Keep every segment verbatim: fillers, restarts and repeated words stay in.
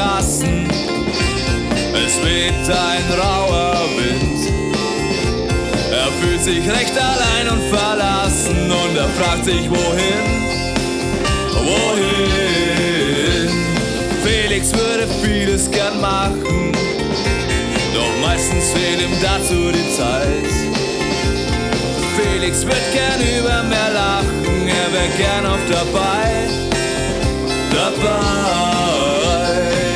verlassen. Es weht ein rauer Wind. Er fühlt sich recht allein und verlassen und er fragt sich wohin, wohin. Felix würde vieles gern machen, doch meistens fehlt ihm dazu die Zeit. Felix wird gern über mehr lachen, er wär gern oft dabei, dabei.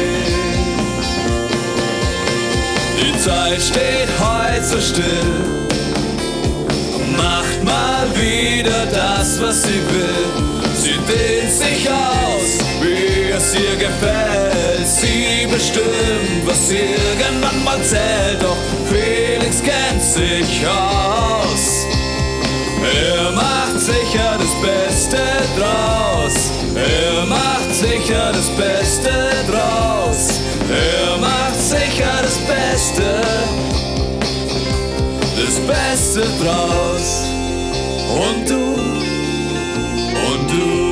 Die Zeit steht heute so still, macht mal wieder das, was sie will. Sie dehnt sich aus, wie es ihr gefällt. Sie bestimmt, was irgendwann mal zählt. Doch Felix kennt sich aus. Er macht sicher das Beste draus. Er macht sicher das Beste draus. Er macht sicher das Beste, das Beste draus. Und du, und du.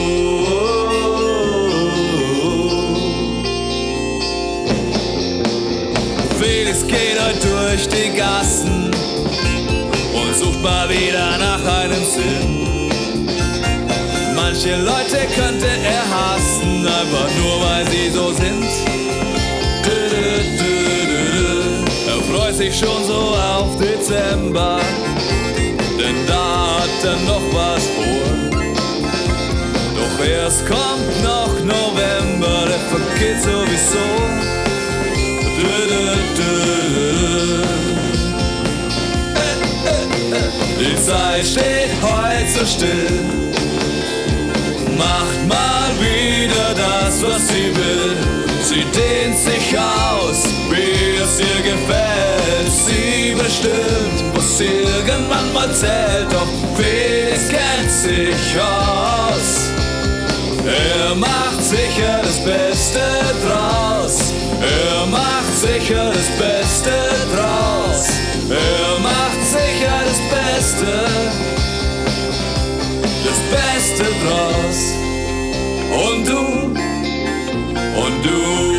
Felix geht heute durch die Gassen und sucht mal wieder nach einem Sinn. Manche Leute könnte er hassen, einfach nur weil sie so sind. Er freut sich schon so auf Dezember, denn da hat er noch was vor. Doch erst kommt noch November, der vergeht sowieso. Die Zeit steht heute so still, macht mal wieder das, was sie will. Sie dehnt sich aus, wie es ihr gefällt. Sie bestimmt, was irgendwann mal zählt. Doch Felix kennt sich aus. Er macht sicher das Beste draus. Er macht sicher das Beste draus. Er macht sicher das Beste, das Beste draus. Und du, und du.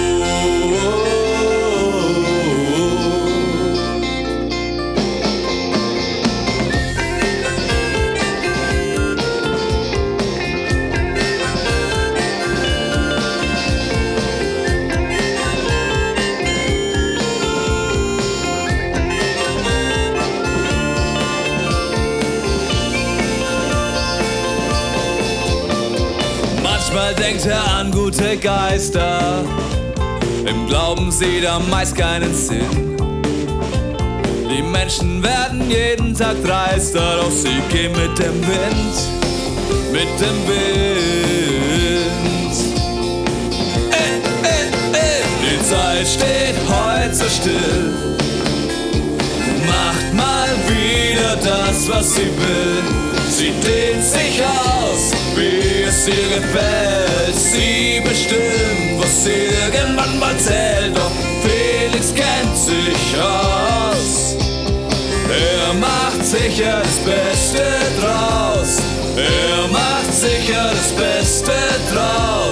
Manchmal denkt er an gute Geister, im Glauben sieht er meist keinen Sinn. Die Menschen werden jeden Tag dreister, doch sie gehen mit dem Wind, mit dem Wind. Ey, ey, ey. Die Zeit steht heute so still, macht mal wieder das, was sie will. Sie dehnt sich aus, wie es ihr gefällt. Sie bestimmt, was irgendwann mal zählt. Doch Felix kennt sich aus. Er macht sicher das Beste draus. Er macht sicher das Beste draus.